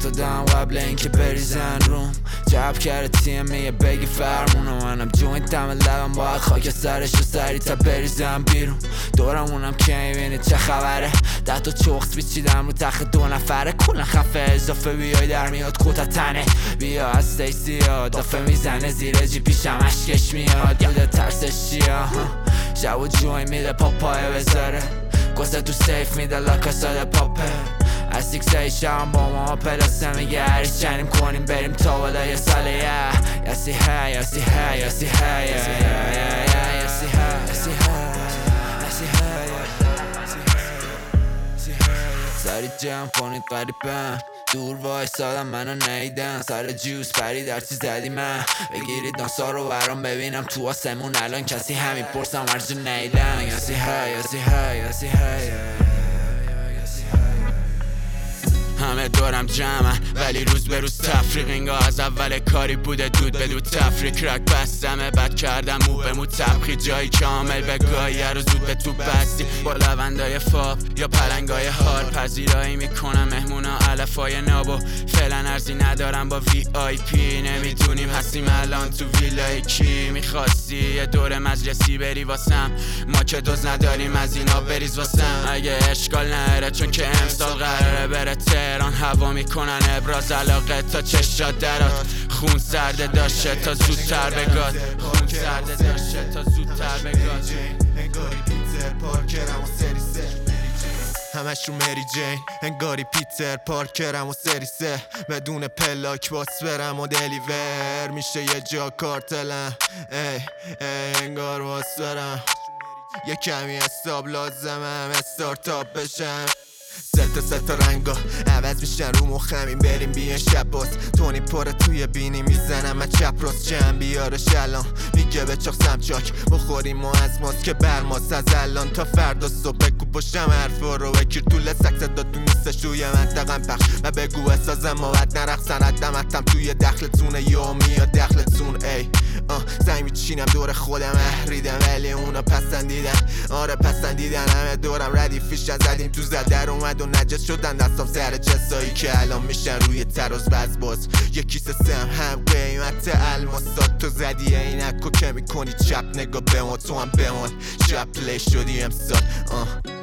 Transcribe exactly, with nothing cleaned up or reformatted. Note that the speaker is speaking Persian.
دادم قبل اینکه بریزن روم. جب کرده تیم میه بگی فرمونو، منم جوین دم لبم باید خاک سرش رو سری تا بریزم بیرون. دورمونم که میبینی چه خبره، ده تا چوخت بیچیدم رو تخت دو نفره. کلا خفه اضافه بیای در میاد کوتا تنه، بیا از سیسی ها دافه میزنه زیر جی پیشم اشکش میاد. یاده ترسش چیه شب و جوین میده پاپای بذاره، گسته تو سیف میده لاکاساد پاپه. از سیکس ای شبم با ما پلاسه میگه هریش چنیم کنیم بریم تا بالا یه ساله یه یسی ها یسی ها یسی ها یسی ها یسی ها سری جمع کنید قریبم، دور وایسادم منو نیدن، سر جوز پری درچی زدی من. بگیرید ناسا رو برام ببینم تو آسمون الان کسی همین پرسم ارجو نیدن. یسی ها یسی ها یسی ها همه دورم جمعن ولی روز به روز تفریق، انگاه از اول کاری بوده دود به دود تفریق. رک بستمه بد کردم مو به مو تبخی، جایی کامل به گاهی رو زود به تو بستی. با لوندای فاب یا پلنگای هار پذیرایی میکنم مهمونا علفای نابو. فعلا ارزی ندارم با وی آی پی، نمیدونیم هستیم الان تو ویلای کی. میخواستی یه دور مجلسی بری واسم، ما که دوز نداریم از اینا بریز واسم. اگه اشکال نره چون که امسال قراره بره تهران، هوا میکنن ابراز علاقه تا چشات درات. خون سرده داشته تا زودتر بگاد، خون سرده داشته تا زودتر بگاد. انگاری پیتر پارکرم و سری سه، همش رو مری جین. انگاری پیتر پارکرم و سری سه، بدون پلاک باس برم و دلیور میشه یه جا کارتلم. ای ای انگار باس برم، یه کمی حساب لازمم استارتاپ بشم. ستا ستا رنگا عوض میشن رو مخمین، بریم بیان شب باز. تونی پاره توی بینی میزنم من چپ راست، چند بیارش الان میگه به چاق سمچاک بخوریم ما از ماست که برماست. از الان تا فردا صبح بگو پشتم حرفا رو بکیر طول سکس داد تو نیستش روی منطقم پخش و بگو احسازم مابد نرقصن دمتم توی دخلتونه یا میاد دخلتون. ای آه زنگ میچینم دور خودم احریدم ولی اونا پسندیدن، آره پسندیدن. همه دورم ردیفیش زدیم تو زدر اومد و نجس شدن دستم سر جسایی که الان میشن روی تراز باز باز. یکی سه سم هم قیمت الماسات، تو زدی اینکو که میکنی چپ نگاه به ما، تو هم بمان شب پلی شدی امسال. آه